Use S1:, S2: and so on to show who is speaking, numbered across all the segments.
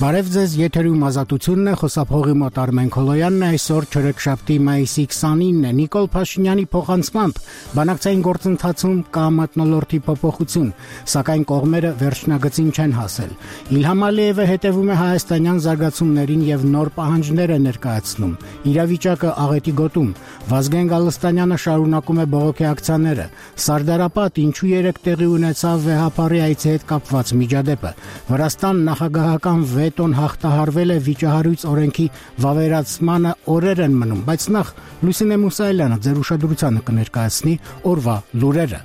S1: Բարև ձեզ, եթերում ազատությունն է, խոսափողի մոտ Արմեն Քոլոյանն է, այսօր չորեքշաբթի մայիսի 29-ն է, Նիկոլ Փաշինյանի փոխանցմամբ բանակցային գործընթացում կա մթնոլորտի փոփոխություն, սակայն կողմերը վերջնագծին չեն հասել։ Իլհամ Ալիևը հետևում է հայաստանյան զարգացումներին եւ նոր պահանջներ է ներկայացնում։ Իրավիճակը աղետի գոտում, Վազգեն Գալստանյանը շարունակում է բողոքի ակցիաները։ Սարդարապատ ինչու 3 տեղի ունեցավ վեհապարի այցի հետ կապված միջադեպը։ Վրաստան նախագահական վետոն հաղթահարվել է վիճահարույց օրենքի վավերացմանը օրեր են մնում, բայց նախ Լուսինե Մուսայելյանը ձեր ուշադրությանը կներկայացնի օրվա լուրերը։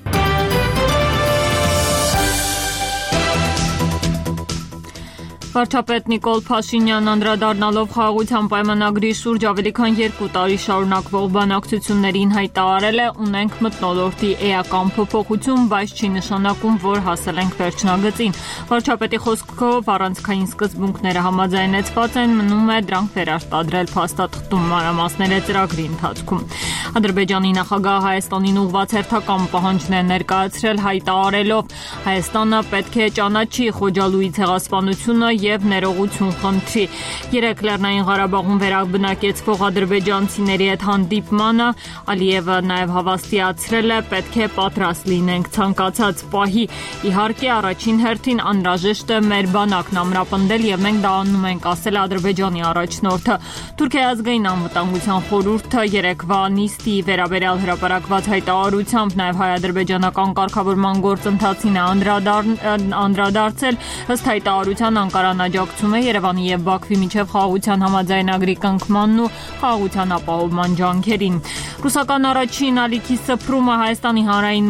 S2: Վարչապետ Նիկոլ Փաշինյանն անդրադառնալով խաղաղության պայմանագրի շուրջ ավելի քան 2 տարի շարունակվող բանակցություններին հայտարարել է՝ ունենք մթնոլորտի էական փոփոխություն, բայց չի նշանակում, որ հասել ենք վերջնագծին։ Վարչապետի խոսքով առանցքային սկզբունքները համաձայնեցված են, մնում է դրանք վերարտադրել փաստաթղթում մանրամասները ծրագրի ընթացքում։ Ադրբեջանի նախագահը Հայաստանին ուղղված հերթական պահանջներ ներկայացրել, հայտարարելով՝ Հայաստանը պետք է ճանաչի Խոջալույի ցեղասպանությունը եւ ներողություն խնդրի։ Երեկ Լեռնային Ղարաբաղում վերաբնակեցվող ադրբեջանցիների հետ հանդիպմանը Ալիևը նաեւ հավաստիացրել է, պետք է պատրաստ լինենք ցանկացած պահի։ Իհարկե, առաջին հերթին անհրաժեշտ է մեր բանակն ամրապնդել եւ մենք դա անում ենք, ասել Ադրբեջանի առաջնորդը։ Թուրքիայի ազգային անվտանգության խորհուրդը երեկվա նիստի վերաբերյալ հրապարակված հայտարարությամբ նաեւ հայ-ադրբեջանական կարգավորման գործընթացին է անդրադարձել։ Ըստ հայտարարության Անկարան աջակցում է Երևանի եւ Բաքվի միջև խաղաղության համաձայնագրի կնքմանն ու խաղաղության ապահովման ջանքերին։ Ռուսական առաջին ալիքի սփռումը Հայաստանի հանրային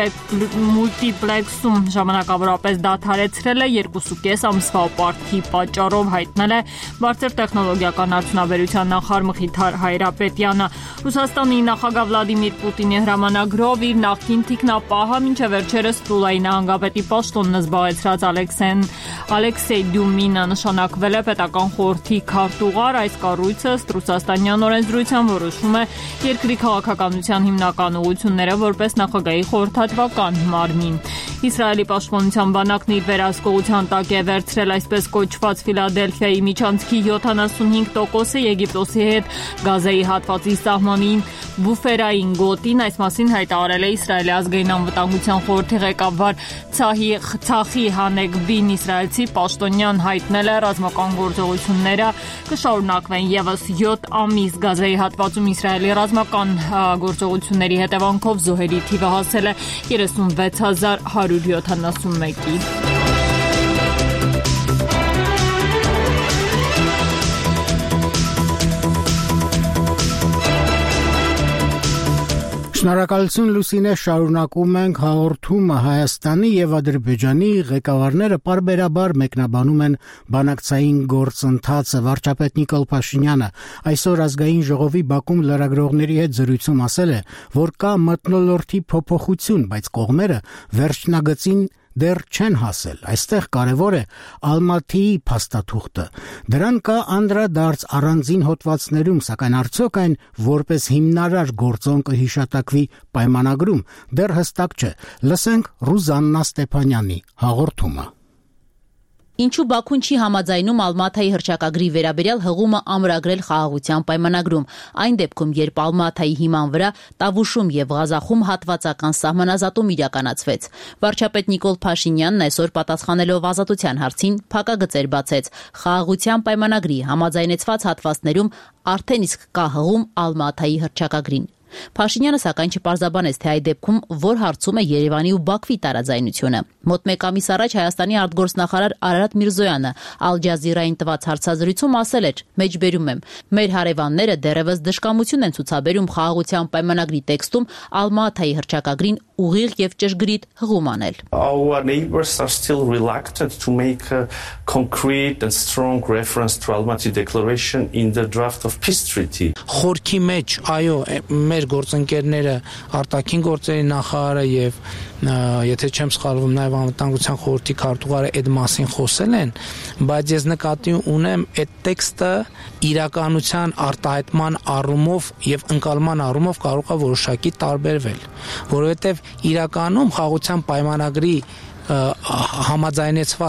S2: մուլտիպլեքսում ժամանակավորապես դադարեցրել է 2.5 ամսվա պարտքի պատճառով, հայտնել է բարձր տեխնոլոգիական արդյունաբերության նախարար Մխիթար Հայրապետյանը։ Ռուսաստանի նախագահ Վլադիմիր Պուտինի հրամանագրով իր նախկին թիկնապահը մինչև վերջերս Տուլայի նահանգապետի պաշտոնն զբաղեցրած Ալեքսեյ Դյումինը նշանակվել է պետական խորհրդի քարտուղար։ Այս կառույցը ըստ ռուսաստանյան օրենսդրության որոշում է երկրի քաղաքականության հիմնական ուղղությունները որպես նախագահի խորհրդատվական մարմին։ Իսրայելի պաշտպանության բանակն իր վերահսկողության տակ է վերցրել այսպես կոչված Ֆիլադելֆիայի միջանցքի 75%-ը Եգիպտոսի հետ Գազայի հատվածի սահմանին բուֆերային գոտին։ Այս մասին հայտարարել է Իսրայելի ազգային անվտանգության խորհրդի ղեկավար Ցախի Հանեգբին։ Իսրայելցի պաշտոնյան հայտնել է ռազմական գործողությունները կշարունակվեն եւս 7 ամիս։ Գազայի հատվածում Իսրայելի ռազմական գործողությունների հետևանքով զոհերի թիվը հասել է 36171-ի։
S1: Շնորհակալություն Լուսինե, շարունակում ենք հաղորդումը։ Հայաստանի եւ Ադրբեջանի ղեկավարները պարբերաբար մեկնաբանում են բանակցային գործընթացը։ Վարչապետ Նիկոլ Փաշինյանը այսօր ազգային ժողովի Բաքում լրագրողների հետ զրույցում ասել է, որ կա մթնոլորտի փոփոխություն, բայց կողմերը վերջնագծին դեռ չեն հասել։ Այստեղ կարևոր է Ալմատիի փաստաթուղթը։ Դրան կա անդրադարձ առանձին հոդվածներում, սակայն արդյոք այն որպես հիմնարար գործոն կհիշատակվի պայմանագրում դեռ հստակ չէ։ Լսենք Ռուզաննա Ստեփանյանի հաղորդումը։
S3: Ինչու Բաքուն չի համաձայնում Ալմաթայի հռչակագրի վերաբերյալ հղումը ամրագրել խաղաղության պայմանագրում, այն դեպքում, երբ Ալմաթայի հիման վրա Տավուշում եւ Ղազախում հատվածական սահմանազատում իրականացվեց։ Վարչապետ Նիկոլ Փաշինյանն այսօր պատասխանելով ազատության հարցին փակագծեր բացեց։ Խաղաղության պայմանագրի համաձայնեցված հատվածներում արդեն իսկ կա հղում Ալմաթայի հռչակագրին։ Փաշինյանը սակայն չպարզաբանեց, թե այդ դեպքում որ հարցում է Երևանի ու Բաքվի տարաձայնությունը։ Մոտ 1 ամիս առաջ Հայաստանի արտգործնախարար Արարատ Միրզոյանը Ալ Ջազիրային տված հարցազրույցում ասել էր. «Մեջբերում եմ, մեր հարևանները դեռևս դժկամություն են ցուցաբերում խաղաղության պայմանագրի տեքստում Ալմաթայի հռչակագրին ուղիղ եւ ճշգրիտ հղում անել»։
S4: Our neighbors are still reluctant to make a concrete and strong reference to Almaty declaration in the draft of peace treaty.
S5: Խորքի մեջ, այո, մեր գործընկերները արտաքին գործերի նախարարը եւ եթե չեմ սխալվում նաեւ անվտանգության խորհրդի քարտուղարը այդ մասին խոսել են, բայց ես նկատի ունեմ այդ տեքստը իրականության արտահայտման առումով եւ ընկալման առումով կարող է որոշակի տարբերվել, որովհետեւ իրականում խաղաղության պայմանագրի համաձայնեցված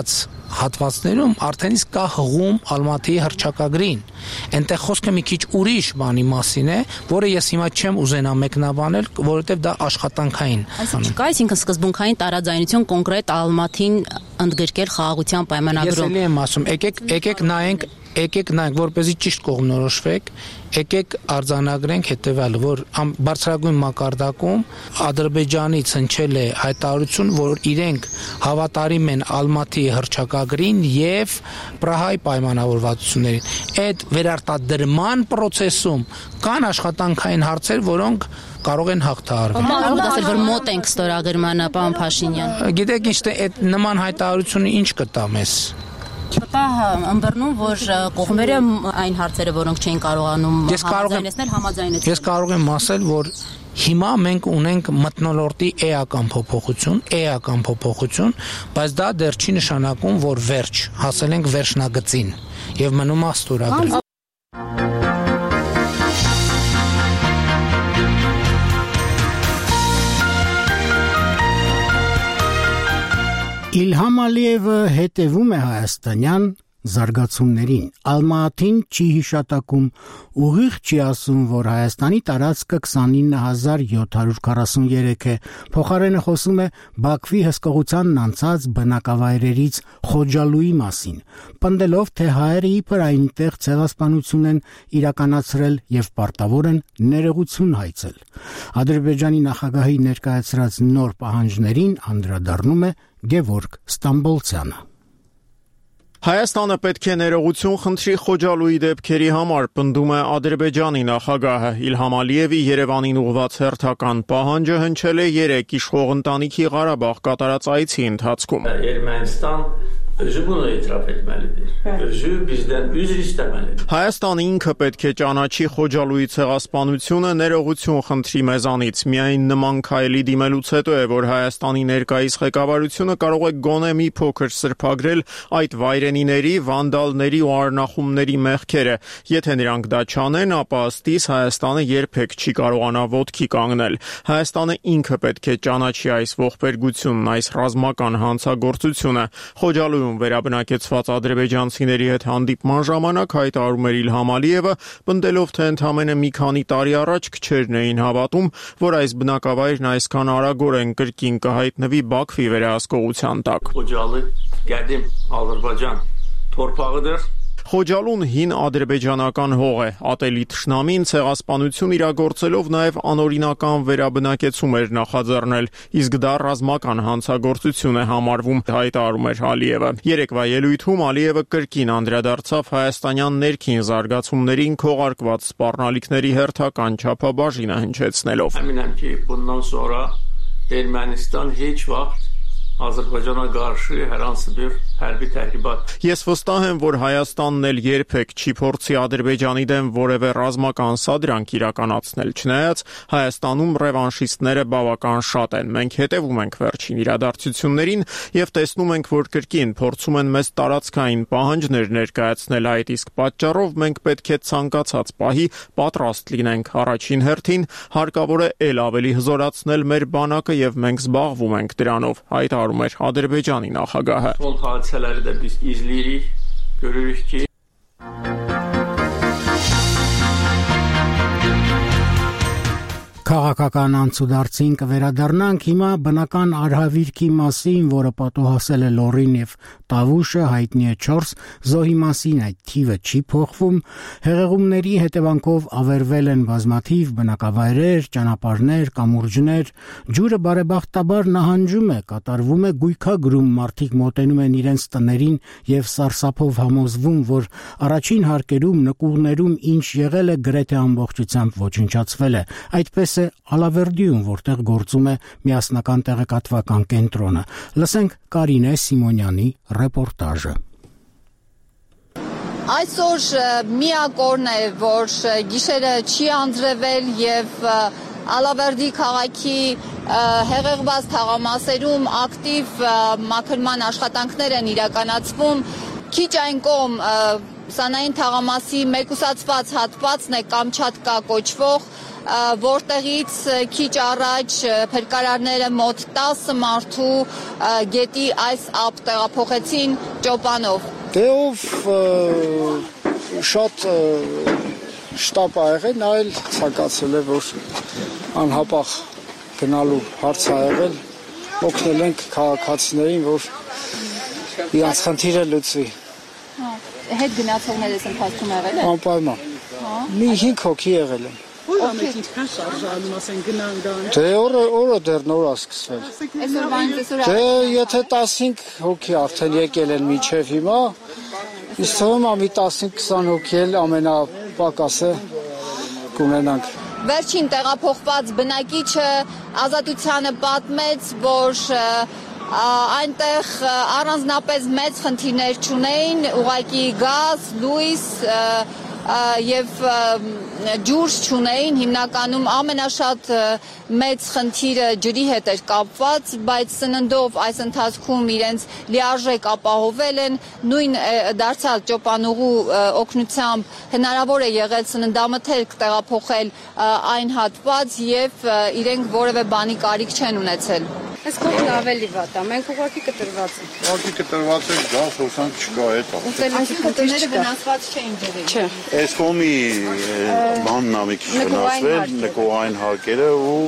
S5: հատվածներում արդեն իսկ կա հղում Ալմատիի հռչակագրին։ Այնտեղ խոսքը մի քիչ ուրիշ բանի մասին է, որը ես հիմա չեմ ուզենա մեկնաբանել, որովհետև դա աշխատանքային։
S3: Այսինքն սկզբունքային տարաձայնություն կոնկրետ Ալմատին ընդգրկել խաղաղության պայմանագրում։
S5: Ես էլի եմ ասում, եկեք նայենք, որպեսզի ճիշտ կողմնորոշվեք, եկեք արձանագրենք հետևյալը, որ բարձրագույն մակարդակում Ադրբեջանից հնչել է հայտարարություն, որ իրենք հավատարիմ են Ալմատիի հռչակագրին եւ Պրահայի պայմանավորվածություններին։ Այդ վերարտադրման process-ում կան աշխատանքային հարցեր, որոնք կարող են հաղթահարվել։
S3: Կարող ասել, որ մոտ ենք ստորագրմանը, պարոն Փաշինյան։
S5: Գիտեք ինչ, այդ նման հայտարարությունը ինչ կտա մեզ։
S3: Դա ըմբռնում, որ կողմերը այն հարցերը, որոնք չէին կարողանում համաձայնեցնել, համաձայնեցին։
S5: Ես կարող եմ ասել, որ հիմա մենք ունենք մթնոլորտի էական փոփոխություն, բայց դա դեռ չի նշանակում, որ վերջ, հասել ենք վերջնագծին եւ մնում է ստորագրել։
S1: Իլհամ Ալիևը հետևում է հայաստանյան զարգացումներին։ Ալմատին չի հիշատակում, ուղիղ չի ասում, որ Հայաստանի տարածքը 29743 է, փոխարենը խոսում է Բաքվի հսկողությանն անցած բնակավայրերից Խոջալուի մասին, պնդելով, թե հայերը իբր այնտեղ ցեղասպանություն են իրականացրել եւ պարտավոր են ներողություն հայցել։ Ադրբեջանի նախագահի ներկայացրած նոր պահանջներին անդրադառնում է Գևորգ Ստամբոլցյանը։
S6: Հայաստանը պետք է ներողություն խնդրի Խոջալուի դեպքերի համար, պնդում է Ադրբեջանի նախագահը։ Իլհամ Ալիևի Երևանին ուղղված հերթական պահանջը հնչել է 3 իշխող ընտանիքի Ղարաբաղ կատարած այցի ընթացքում։
S7: Ermənistan özü bunu etiraf etməlidir. Özü bizdən üzr istəməlidir.
S6: Հայաստանը ինքը պետք է ճանաչի Խոջալուի ցեղասպանությունը, ներողություն խնդրի մեզանից։ Միայն նման քայլի դիմելուց հետո է, որ Հայաստանի ներկայիս ղեկավարությունը կարող է գոնե մի փոքր սրբագրել այդ վայրենիների, վանդալների ու առնախումների մեղքերը։ Եթե նրանք դա չանեն, ապա ըստիս Հայաստանը երբեք չի կարողանա ոտքի կանգնել։ Հայաստանը ինքը պետք է ճանաչի այս ողբերգությունն, այս ռազմական հանցագործությունը։ Խոջալուի վերաբնակեցված ադրբեջանցիների հետ հանդիպման ժամանակ հայտարարում էր Իլհամ Ալիևը, պնդելով, թե ընդամենը մի քանի տարի առաջ քչերն էին հավատում, որ այս բնակավայրն այսքան արագորեն կրկին կհայտնվի Բաքվի վերահսկողության տակ։
S7: Խոջալու qədim Azərbaycan torpağıdır.
S6: Խոջալուն հին ադրբեջանական հող է, ատելի թշնամին ցեղասպանություն իրագործելով նաև անօրինական վերաբնակեցում էր նախաձեռնել, իսկ դա ռազմական հանցագործություն է համարվում, հայտարարում էր Ալիևը։ Երեկվա ելույթում Ալիևը կրկին անդրադարձավ հայաստանյան ներքին զարգացումներին քողարկված սպառնալիքների հերթական չափաբաժինը հնչեցնելով։
S7: Əminəm ki, bundan sonra Ermənistan heç vaxt Azərbaycana qarşı hər hansı bir hərbi təhribat.
S6: Ես վստահ եմ, որ Հայաստանն էլ երբեք չի փորձի Ադրբեջանի դեմ որևէ ռազմական սադրանք իրականացնել, չնայած Հայաստանում ռևանշիստները բավական շատ են։ Մենք հետևում ենք վերջին իրադարձություններին եւ տեսնում ենք, որ կրկին փորձում են մեզ տարածքային պահանջներ ներկայացնել, այդ իսկ պատճառով մենք պետք է ցանկացած պահի պատրաստ լինենք։ Առաջին հերթին հարկավոր է ել ավելի հզորացնել մեր բանակը եւ մենք զբաղվում ենք դրանով, հայտարարում էր Ադրբեջանի նախագահը։
S7: Son hadisələri də biz izləyirik, görürük ki
S1: Քաղաքական անցուդարձին կվերադառնանք հիմա բնական արհավիրքի մասին, որը պատոհասել է Լոռին եւ Տավուշը, հայտնի է 4 զոհի մասին, այդ թիվը չի փոխվում։ Հեղեղումների հետևանքով ավերվել են բազմաթիվ բնակավայրեր, ճանապարհներ, կամուրջներ, ջուրը բարեբախտաբար նահանջում է, կատարվում է գույքագրում, մարդիկ մոտենում են իրենց տներին եւ սարսափով համոզվում, որ առաջին հարկերում, նկուղներում ինչ եղել է, գրեթե ամբողջությամբ ոչնչացվել է։ Այդպես է Ալավերդիում, որտեղ գործում է միասնական տեղեկատվական կենտրոնը։ Լսենք Կարինե Սիմոնյանի ռեպորտաժը։
S8: Այսօր միակ օրն է, որ գիշերը չի անձրևել եւ Ալավերդի քաղաքի հեղեղված թաղամասերում ակտիվ մաքրման աշխատանքներ են իրականացվում։ Քիչ այն կողմ սանային թաղամասի մեկուսացված հատվածն է Կամչատկա կոչվող, որտեղից քիչ առաջ փրկարարները մոտ 10 մարդու գետի այս ափ տեղափոխեցին ճոպանով։
S9: Դեով շատ շտապ ա եղել, նա էլ ցանկացել է, որ անհապաղ գնալու հարց ա եղել, օգնել ենք քաղաքացիներին, որ իրանց խնդիրը լուծվի։
S8: Հետ գնացողներս ընթացքում եղել է։
S9: Անպայման։ Մի 5 հոգի եղել են։
S10: Որ ամեն ինչքան շարժանում, ասեն գնան գան։
S9: Դե օրը դեռ նոր է սկսվել։ Դե եթե 15 հոգի արդեն եկել են մինչև հիմա, իսկ թվում է մի 15-20 հոգի էլ ամենապակասը կունենանք։
S8: Վերջին տեղափոխված բնակիչը Ազատությանը պատմեց, որ այնտեղ առանձնապես մեծ խնդիրներ չունեին, ուղղակի գազ, լույս եւ ջուր չունեին, հիմնականում ամենաշատ մեծ խնդիրը ջրի հետ էր կապված, բայց սննդով այս ընթացքում իրենց լիարժեք ապահովել են, նույն դարձյալ ճոպանուղու օգնությամբ հնարավոր է եղել սննդամթերք տեղափոխել այն հատված եւ իրենք որևէ բանի կարիք չեն ունեցել։
S10: Այս կողմն ավելի վատ է, մենք ուղղակի կտրված ենք։
S11: Ուղղակի կտրված ենք, գազ հոսանք չկա, էդ է։
S8: Այսինքն տները վնասված չէին ջրի։
S10: Չէ։
S11: Այս կողմի բանն ա մի քիչ վնասվել, նկուղային հարկերը ու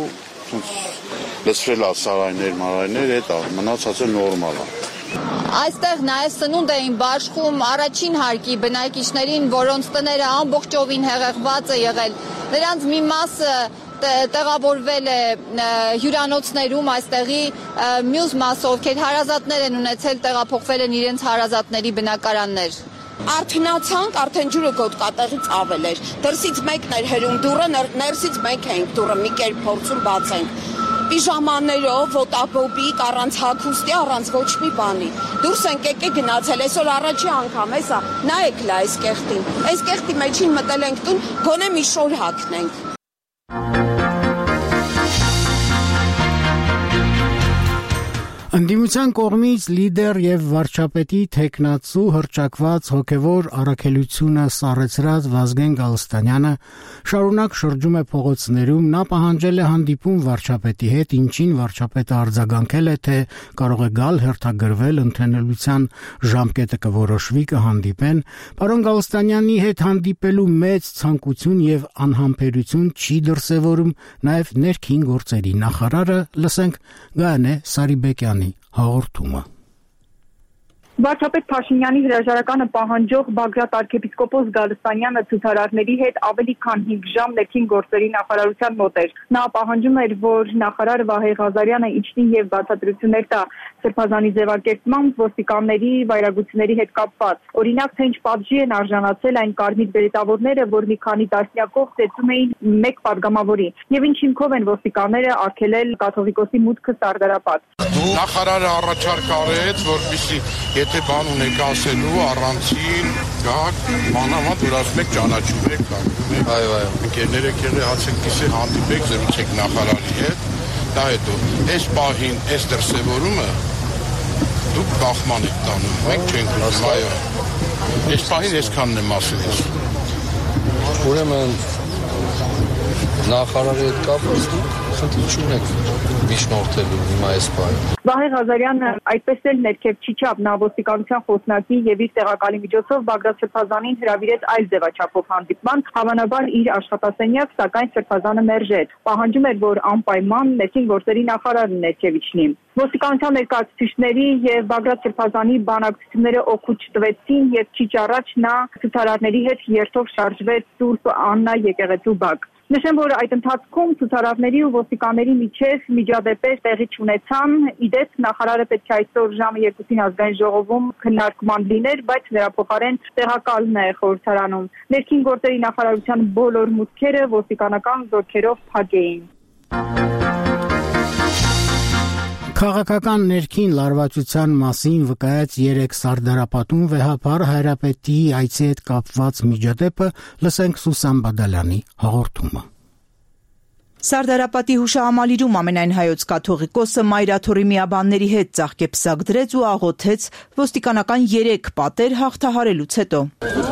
S11: լցրել ա սարայներ, էդ է, մնացածը նորմալ է։
S8: Այստեղ նաև սնունդ էին բաշխում առաջին հարկի բնակիչներին, որոնց տները ամբողջովին հեղեղված է եղել։ Նրանց մի մասը տեղավորվել է հյուրանոցներում այստեղի, մյուս մասը ովքեր հարազատներ են ունեցել, տեղափոխվել են իրենց հարազատների բնակարաններ։
S12: Արդյունացանք, արդեն ջուրը գոտկատեղից ավել էր։ Դրսից մեկն էր հրում դուռը, ներսից մենք էինք դուռը մի կերպ փորձում բացենք։ Պիժամաներով, ոտաբոբիկ, առանց հագուստի, առանց ոչ մի բանի։ Դուրս ենք եկել գնացել, այսօր առաջի անգամ, հեսա, նայեք լա այս կեղտին։ Այս կեղտի մեջին մտել ենք տուն, գոնե մի շոր հագնենք։
S1: Ընդդիմության կողմից լիդեր եւ վարչապետի թեկնածու հրճակված հոգեվոր առաքելությունը սառեցրած Վազգեն Գալստանյանը շարունակ շրջում է փողոցներում, նա պահանջել է հանդիպում վարչապետի հետ, ինչին վարչապետը արձագանքել է, թե կարող է գալ հերթագրվել ընդունելության ժամկետը կորոշվի կհանդիպեն։ Պարոն Գալստանյանի հետ հանդիպելու մեծ ցանկություն եւ անհամբերություն չի դրսեւորում նաեւ ներքին գործերի նախարարը, լսենք Գայանե Սարիբեկյանի հաղորդումը։
S13: Վարչապետ Փաշինյանի հրաժարականը պահանջող Բագրատ arczepiskopos Գալստանյանը ցուցարարների հետ ավելի քան 5 ժամ ներքին գործերի նախարարության մոտ էր։ Նա պահանջում էր, որ նախարար Վահե Ղազարյանը իջնի եւ բացատրություններ տա Սրբազանի ձևակերպմամբ ոստիկանների վայրագությունների հետ կապված։ Օրինակ, թե ինչ պատժի են արժանացել այն կարմիր բերետավորները, որ մի քանի տասնյակով ծեծում էին մեկ падգամավորի, եւ ինչ հիմքով են ոստիկանները արգելել կաթողիկոսի մուտքը Սարդարապատ։
S11: Նախարարը առաջարկ արեց, որպեսզի եթե բան ունեք ասելու առանցին գաք, մանավանդ որ ասում եք ճանաչում եք, այո, ընկերները եղել հացեք կիսել հանդիպեք, զրուցեք նախարարի հետ, դա հետո այս պահին, այս դրսևորումը դուք բախման եք տանում, մենք չենք ուզում, այո, այս պահին այսքանն եմ ասել։
S14: Ուրեմն նախարարի հետ կապված խնդիր չունեք միջնորդելու հիմա այս բանը։
S13: Վահե Ղազարյանը այդպես էլ ներքև չիջավ, նա ոստիկանության խոսնակի եւ իր տեղակալի միջոցով Բագրատ Սրբազանին հրավիրեց այլ ձևաչափով հանդիպման, հավանաբար իր աշխատասենյակ, սակայն Սրբազանը մերժեց։ Պահանջում էր, որ անպայման ներքին գործերի նախարարը ներքև իջնի։ Ոստիկանության ներկայացուցիչների եւ Բագրատ Սրբազանի բանակցությունները օգուտ չտվեցին եւ քիչ առաջ նա ցուցարարների հետ երթով շարժվեց Սուրբ Աննա եկեղեցու բակ։ Նշեմ, որ այդ ընթացքում ցուցարարների ու ոստիկանների միջև միջադեպեր տեղի չունեցան, իդեպ նախարարը պետք է այսօր ժամը 2-ին ազգային ժողովում քննարկման լիներ, բայց նրա փոխարեն տեղակալն է խորհրդարանում։ Ներքին գործերի նախարարության բոլոր մուտքերը ոստիկանական զորքերով փակ էին։
S1: Քաղաքական ներքին լարվածության մասին վկայած 3 Սարդարապատում վեհապար հայրապետի այցի հետ կապված միջադեպը, լսենք Սուսան Բադալյանի հաղորդումը։
S15: Սարդարապատի հուշահամալիրում ամենայն հայոց կաթողիկոսը մայրաթորի միաբանների հետ ծաղկեպսակ դրեց ու աղոթեց ոստիկանական 3 պատեր հաղթահարելուց հետո։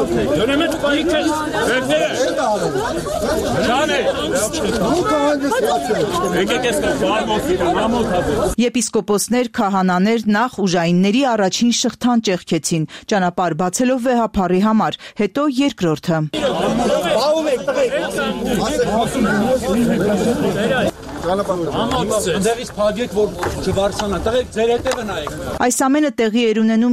S15: Եպիսկոպոսներ, քահանաներ նախ ուժայինների առաջին շղթան ճեղքեցին, ճանապարհ բացելով վեհափառի համար, հետո երկրորդը։ Այս ամենը տեղի էր ունենում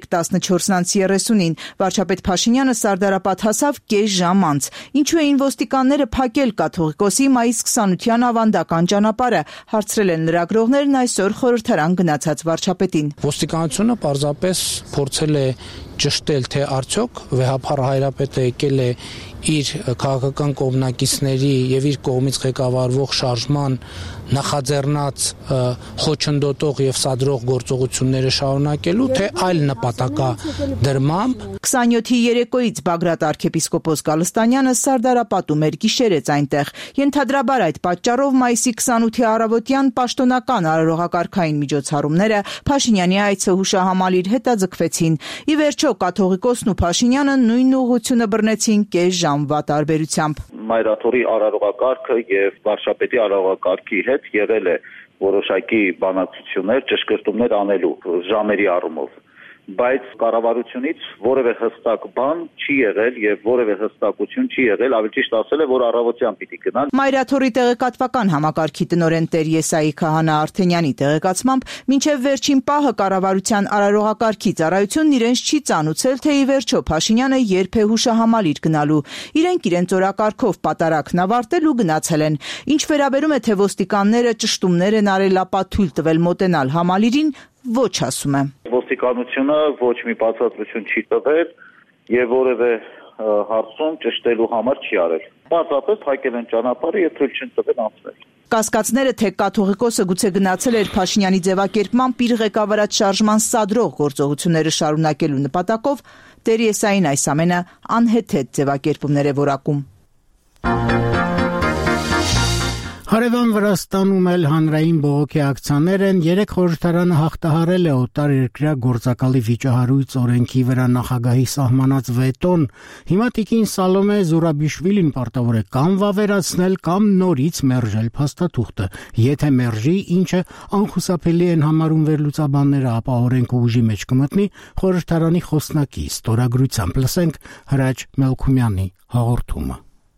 S15: 3:14:30-ին։ Վարչապետ Փաշինյանը Սարդարապատ հասավ կես ժամ անց։ Ինչու էին ոստիկանները փակել կաթողիկոսի մայիս 20-ության ավանդական ճանապարհը, հարցրել են լրագրողներն այսօր խորհրդարան գնացած վարչապետին։
S5: Ոստիկանությունը պարզապես փորձել է ճշտել, թե արդյոք վեհափառ հայրապետը եկել է իր քաղաքական կողմնակիցների եւ իր կողմից ղեկավարվող շարժման նախաձեռնած խոչընդոտող եւ սադրող գործողությունները շարունակելու, թե այլ նպատակադրմամբ։
S15: 27-ի երեկոյից Բագրատ arczepiskopos Գալստանյանը Սարդարապատում էր, գիշերեց այնտեղ։ Ենթադրաբար այդ պատճառով մայիսի 28-ի առավոտյան պաշտոնական արարողակարգային միջոցառումները Փաշինյանի այցը հուշահամալիր հետաձգվեցին։ Ի վերջո կաթողիկոսն ու Փաշինյանը նույն ուղղությունը բռնեցին կես ժամվա տարբերությամբ։
S16: Մայրաթորի արարողակարգը եւ վարչապետի արարողակարգի հետ եղել է որոշակի բանակցություններ, ճշգրտումներ անելու ժամերի առումով, բայց կառավարությունից որևէ հստակ բան չի եղել եւ որևէ հստակություն չի եղել, ավելի ճիշտ ասել է, որ առավոտյան պիտի գնան։
S15: Մայրաթորի տեղեկատվական համակարգի տնօրեն Տեր Եսայի Քահանա Արթենյանի տեղեկացմամբ մինչև վերջին պահը կառավարության արարողակարգի ծառայությունն իրենց չի ծանուցել, թե ի վերջո Փաշինյանը երբ է հուշահամալիր գնալու։ Իրենք իրենց օրակարգով պատարակն ավարտել ու գնացել են։ Ինչ վերաբերում է, թե ոստիկանները ճշտումներ են արել, ապա թույլ տվել մոտենալ համալիրին, ոչ, ասում է։
S16: Ոստիկանությունը ոչ մի բացատրություն չի տվել եւ որևէ հարցում ճշտելու համար չի արել։ Պարզապես փակել են ճանապարհը եւ թույլ չեն տվել անցնել։
S15: Կասկածները, թե կաթողիկոսը գուցե գնացել էր Փաշինյանի ձևակերպմամբ իր ղեկավարած շարժման սադրող գործողությունները շարունակելու նպատակով, Տեր Եսային այս ամենը անհեթեթ ձևակերպումներ է որակում։
S1: Հարևան Վրաստանում էլ հանրային բողոքի ակցիաներ են, 3 խորհրդարանը հաղթահարել է օտարերկրյա գործակալի վիճահարույց օրենքի վրա նախագահի սահմանած վետոն։ Հիմա տիկին Սալոմե Զուրաբիշվիլին պարտավոր է կամ վավերացնել, կամ նորից մերժել փաստաթուղթը։ Եթե մերժի, ինչը անխուսափելի են համարում վերլուծաբանները, ապա օրենքը ուժի մեջ կմտնի խորհրդարանի խոսնակի ստորագրությամբ։ Լսենք Հրաչ Մելքումյանի հաղորդումը։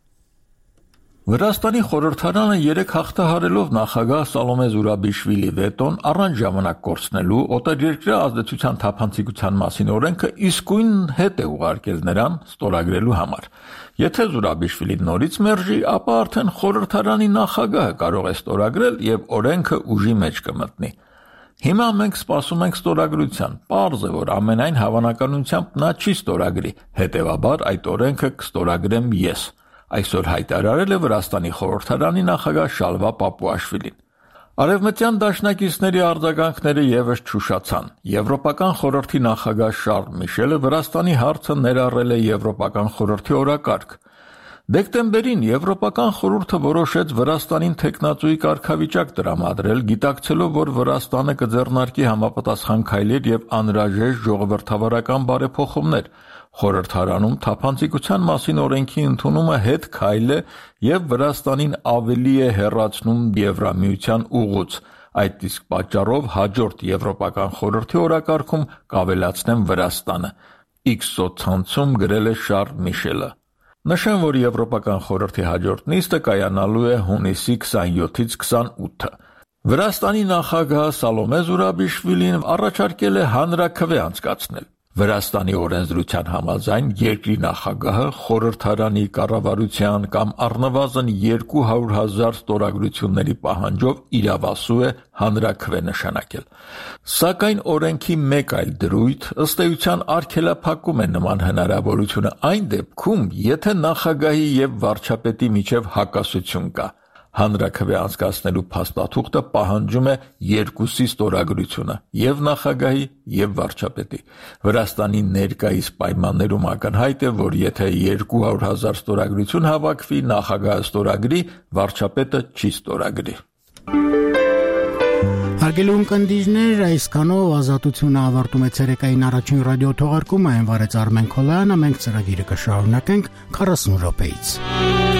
S17: Վրաստանի խորհրդարանը 3 հաղթահարելով նախագահ Սալոմե Զուրաբիշվիլի վետոն առանց ժամանակ կորցնելու օտարերկրյա ազդեցության թափանցիկության մասին օրենքը իսկույն հետ է ուղարկել նրան ստորագրելու համար։ Եթե Զուրաբիշվիլին նորից մերժի, ապա արդեն խորհրդարանի նախագահը կարող է ստորագրել եւ օրենքը ուժի մեջ կմտնի։ Հիմա մենք սպասում ենք ստորագրության։ Պարզ է, որ ամենայն հավանականությամբ նա չի ստորագրի, հետեւաբար այդ օրենքը կստորագրեմ ես։ Այսօր հայտարարել է Վրաստանի խորհրդարանի նախագահ Շալվա Պապուաշվիլին։ Արևմտյան դաշնակիցների արձագանքները եւս չուշացան։ Եվրոպական խորհրդի նախագահ Շարլ Միշելը Վրաստանի հարցը ներառել է Եվրոպական խորհրդի օրակարգ։ Դեկտեմբերին Եվրոպական խորհուրդը որոշեց Վրաստանին թեկնածուի կարգավիճակ տրամադրել, գիտակցելով, որ Վրաստանը կձեռնարկի համապատասխան քայլեր եւ անհրաժեշտ ժողովրդավարական բարեփոխումներ։ Խորհրդարանում թափանցիկության մասին օրենքի ընդունումը հետ քայլ է եւ Վրաստանին ավելի է հեռացնում Եվրամիության ուղուց։ Այդ իսկ պատճառով հաջորդ Եվրոպական խորհրդի օրակարգում կավելացնեմ Վրաստանը։ X սոցցանցում գրել է Շարլ Միշելը։ Նշեմ, որ Եվրոպական խորհրդի հաջորդ նիստը կայանալու է հունիսի 27-ից 28-ը։ Վրաստանի նախագահ Սալոմե Զուրաբիշվիլին առաջարկել է հանրաքվե անցկացնել։ Վրաստանի օրենսդրության համաձայն երկրի նախագահը խորհրդարանի կառավարության կամ առնվազն 200,000 ստորագրությունների պահանջով իրավասու է հանրաքվե նշանակել։ Սակայն օրենքի մեկ այլ դրույթ ըստ էության արգելափակում է նման հնարավորությունը այն դեպքում, եթե նախագահի եւ վարչապետի միջև հակասություն կա։ Հանրաքվե անցկացնելու փաստաթուղթը պահանջում է երկուսի ստորագրությունը՝ եւ նախագահի, եւ վարչապետի։ Վրաստանի ներկայիս պայմաններում ակնհայտ է, որ եթե 200,000 ստորագրություն հավաքվի, նախագահը ստորագրի, վարչապետը չի ստորագրի։
S1: Հարգելի ունկնդիրներ, այսքանով Ազատությունը ավարտում է ցերեկային առաջին ռադիո թողարկումը, այն վարեց Արմեն Քոլյանը, մենք ծրագիրը կշարունակենք 40 րոպեից։